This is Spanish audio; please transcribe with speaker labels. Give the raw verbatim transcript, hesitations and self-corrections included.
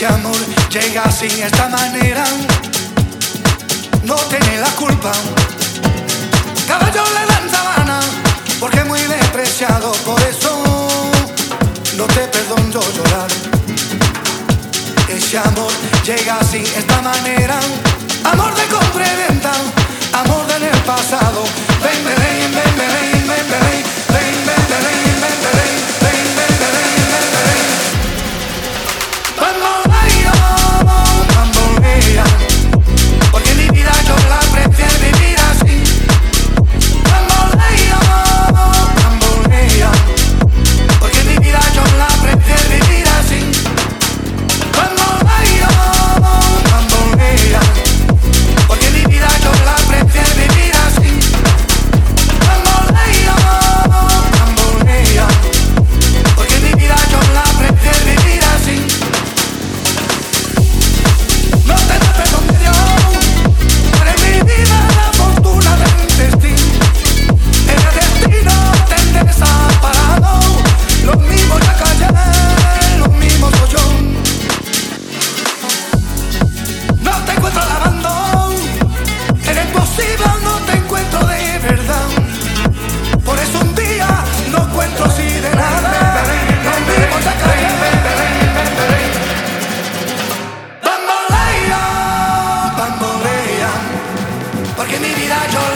Speaker 1: Ese amor llega así, esta manera, no tiene la culpa. Caballo le dan sabana, porque es muy despreciado. Por eso no te perdono llorar. Ese amor llega así, esta manera, amor de compra y venta, amor del el pasado. Ven, ven, ven, ven, ven, ven, ven, ven, ven, ven, ven, ven, ven, ven, ven, ven. Bamboleo, bambolea, porque mi vida yo la prefiero vivir así. Bamboleo, bambolea, porque mi vida yo la prefiero vivir así. Bamboleo, bambolea, porque mi vida yo la prefiero vivir así. Bamboleo, bambolea, porque mi vida yo la prefiero vivir así. No te da perdón de Dios, pero en mi vida la fortuna del destino. El destino te ha desamparado, los mismos ya callé, los mismos soy yo. No te encuentro lavando, eres posible, no te encuentro de verdad. Por eso un día no encuentro así de nada, los mismos ya callé. Bambolea, bambolea, porque mi vida yo